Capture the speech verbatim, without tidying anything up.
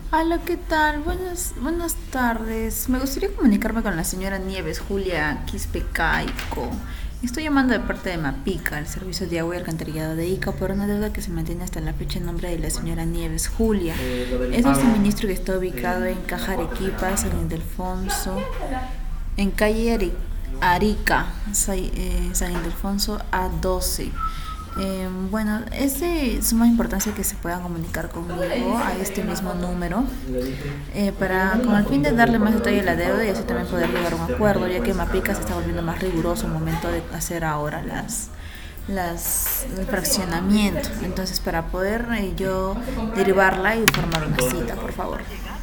Hola, ¿qué tal? Buenas, buenas tardes. Me gustaría comunicarme con la señora Nieves Julia Quispe Caico. Estoy llamando de parte de Mapica, el servicio de agua y alcantarillado de Ica, por una deuda que se mantiene hasta la fecha en nombre de la señora Nieves Julia. Es un suministro que está ubicado en Caja Arequipa, San Ildefonso, en calle Ari- Arica, Sa- eh, San Ildefonso A doce. Eh, bueno, es de suma importancia que se puedan comunicar conmigo a este mismo número eh, para con el fin de darle más detalle a la deuda y así también poder llegar a un acuerdo, ya que Mapica se está volviendo más riguroso al momento de hacer ahora las las el fraccionamiento. Entonces, para poder eh, yo derivarla y formar una cita, por favor.